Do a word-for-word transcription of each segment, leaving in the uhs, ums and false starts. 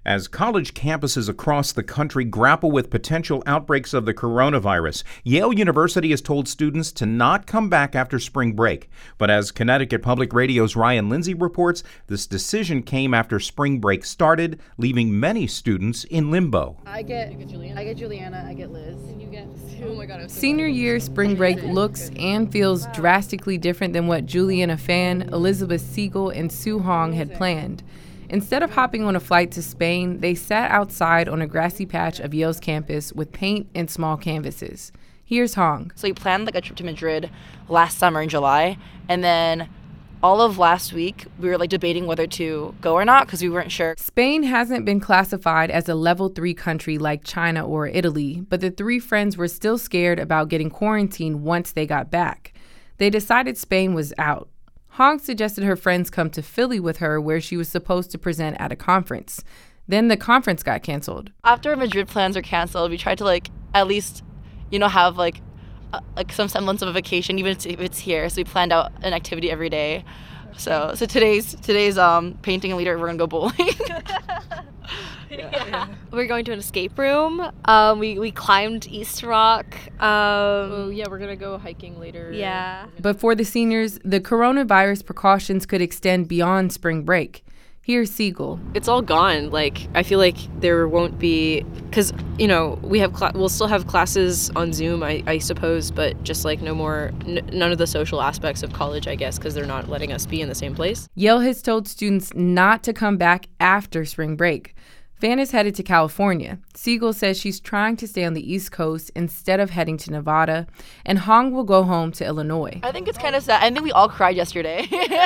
As college campuses across the country grapple with potential outbreaks of the coronavirus, Yale University has told students to not come back after spring break. But as Connecticut Public Radio's Ryan Lindsay reports, this decision came after spring break started, leaving many students in limbo. I get, I get Juliana, I get, Juliana, I get Liz. And you get, oh my God. So Senior year spring break looks and feels drastically different than what Juliana Fan, Elizabeth Siegel, and Sue Hong had planned. Instead of hopping on a flight to Spain, they sat outside on a grassy patch of Yale's campus with paint and small canvases. Here's Hong. So we planned like a trip to Madrid last summer in July, and then all of last week we were like debating whether to go or not because we weren't sure. Spain hasn't been classified as a level three country like China or Italy, but the three friends were still scared about getting quarantined once they got back. They decided Spain was out. Hong suggested her friends come to Philly with her where she was supposed to present at a conference. Then the conference got canceled. After Madrid plans were canceled, we tried to like at least, you know, have like uh, like some semblance of a vacation, even if it's here. So we planned out an activity every day. So so today's today's um painting and later we're gonna go bowling. Yeah. We're going to an escape room. Um, we, we climbed East Rock. Um, oh, yeah, we're going to go hiking later. Yeah. But for the seniors, the coronavirus precautions could extend beyond spring break. Here's Siegel. It's all gone. Like, I feel like there won't be, because, you know, we have cl- we'll still have classes on Zoom, I, I suppose, but just like no more, n- none of the social aspects of college, I guess, because they're not letting us be in the same place. Yale has told students not to come back after spring break. Fan is headed to California. Siegel says she's trying to stay on the East Coast instead of heading to Nevada, and Hong will go home to Illinois. I think it's kind of sad. I think we all cried yesterday,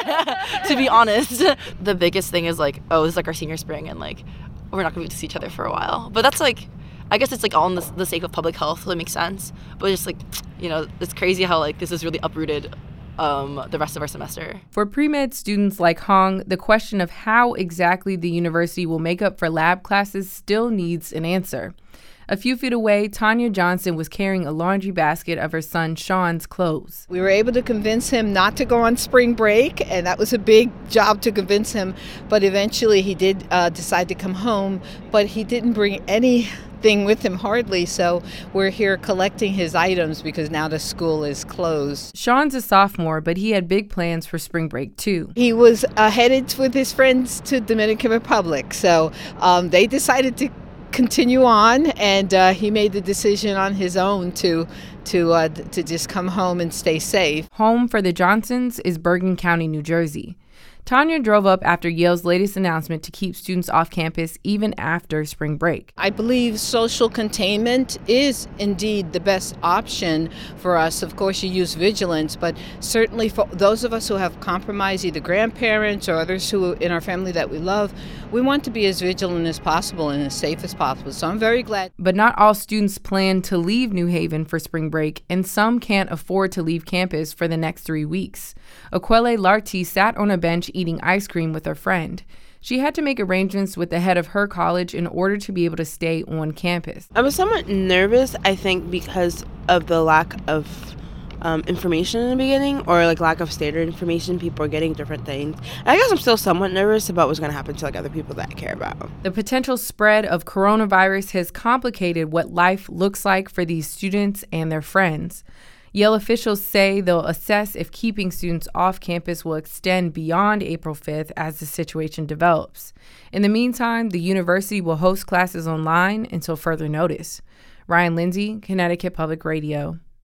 to be honest. The biggest thing is like, oh, this is like our senior spring, and like, we're not going to be able to see each other for a while. But that's like, I guess it's like all in the, the sake of public health, so it makes sense. But it's just like, you know, it's crazy how like this is really uprooted Um, the rest of our semester. For pre-med students like Hong, the question of how exactly the university will make up for lab classes still needs an answer. A few feet away, Tanya Johnson was carrying a laundry basket of her son Sean's clothes. We were able to convince him not to go on spring break, and that was a big job to convince him. But eventually he did uh, decide to come home, but he didn't bring any thing with him hardly, so we're here collecting his items because now the school is closed. Sean's a sophomore, but he had big plans for spring break too. He was uh, headed with his friends to Dominican Republic, so um, they decided to continue on, and uh, he made the decision on his own to to uh, to just come home and stay safe. Home for the Johnsons is Bergen County, New Jersey. Tanya drove up after Yale's latest announcement to keep students off campus even after spring break. I believe social containment is indeed the best option for us. Of course, you use vigilance, but certainly for those of us who have compromised, either grandparents or others who in our family that we love, we want to be as vigilant as possible and as safe as possible. So I'm very glad. But not all students plan to leave New Haven for spring break, and some can't afford to leave campus for the next three weeks. Aquele Larty sat on a bench eating ice cream with her friend. She had to make arrangements with the head of her college in order to be able to stay on campus. I was somewhat nervous, I think, because of the lack of um, information in the beginning, or like lack of standard information. People are getting different things. And I guess I'm still somewhat nervous about what's going to happen to like other people that I care about. The potential spread of coronavirus has complicated what life looks like for these students and their friends. Yale officials say they'll assess if keeping students off campus will extend beyond April fifth as the situation develops. In the meantime, the university will host classes online until further notice. Ryan Lindsay, Connecticut Public Radio.